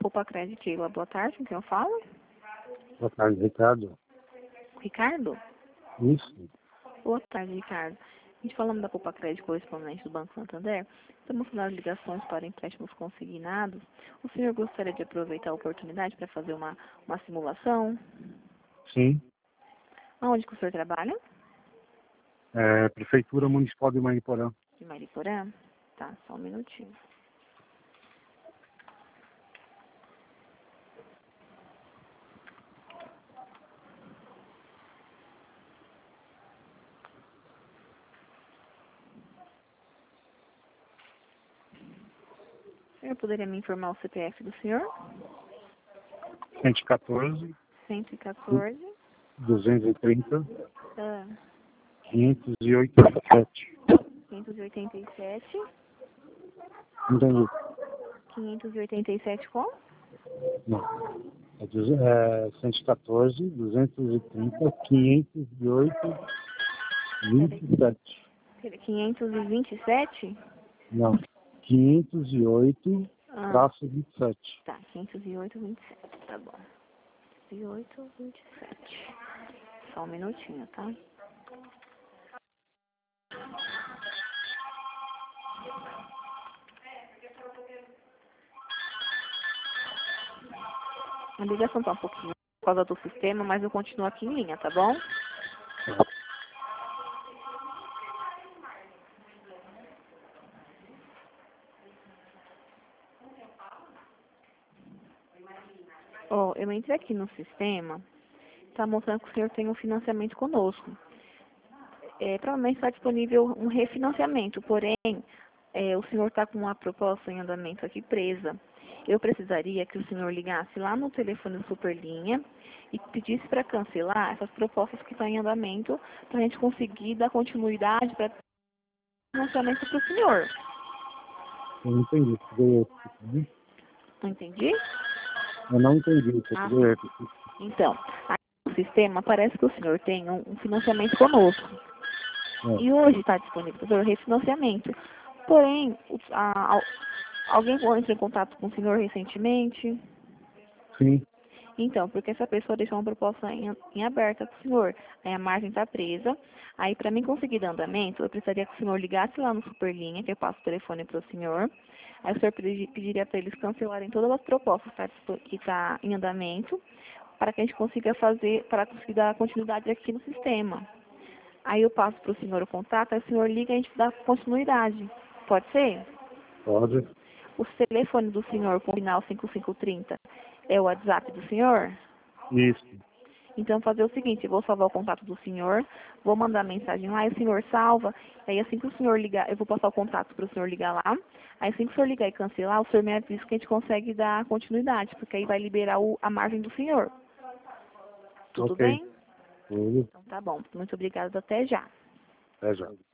Poupa Crédito, Keila. Boa tarde, com quem eu falo? Boa tarde, Ricardo. Ricardo? Isso. Boa tarde, Ricardo. A gente falando da Poupa Crédito, correspondente do Banco Santander, estamos fazendo ligações para empréstimos consignados. O senhor gostaria de aproveitar a oportunidade para fazer uma simulação? Sim. Aonde que o senhor trabalha? Prefeitura Municipal de Mariporã. De Mariporã? Tá, só um minutinho. O senhor poderia me informar o CPF do senhor? 114, 114. 230, Ah, 587. 587. Entendi. 587 com? Não. 114, 230, 508, 27. 527? Não. 508, Ah, traço 27. tá, 508, 27, tá bom. 508, 27. Só um minutinho, tá? A ligação tá um pouquinho por causa do sistema, mas eu continuo aqui em linha, tá bom? Ó, eu entrei aqui no sistema, tá mostrando que o senhor tem um financiamento conosco. Provavelmente está disponível um refinanciamento, porém, o senhor está com uma proposta em andamento aqui presa. Eu precisaria que o senhor ligasse lá no telefone do Superlinha e pedisse para cancelar essas propostas que estão em andamento, para a gente conseguir dar continuidade para o financiamento para o senhor. Eu não entendi. Não entendi? Eu não entendi. Ah, então, aqui no sistema parece que o senhor tem um financiamento conosco. E hoje está disponível para o refinanciamento. Porém, alguém entrou em contato com o senhor recentemente? Sim. Então, porque essa pessoa deixou uma proposta em aberta para o senhor. Aí a margem está presa. Aí, para mim conseguir dar andamento, eu precisaria que o senhor ligasse lá no Superlinha, que eu passo o telefone para o senhor. Aí o senhor pediria para eles cancelarem todas as propostas que tá em andamento, para que a gente consiga conseguir dar continuidade aqui no sistema. Aí eu passo para o senhor o contato, aí o senhor liga e a gente dá continuidade. Pode ser? Pode. O telefone do senhor com o final 5530 é o WhatsApp do senhor? Isso. Então, fazer o seguinte, eu vou salvar o contato do senhor, vou mandar mensagem lá, e o senhor salva, aí assim que o senhor ligar, eu vou passar o contato para o senhor ligar lá, aí assim que o senhor ligar e cancelar, o senhor me avisa que a gente consegue dar continuidade, porque aí vai liberar a margem do senhor. Tudo Ok. bem? Tudo. Então tá bom, muito obrigada, até já. Até já.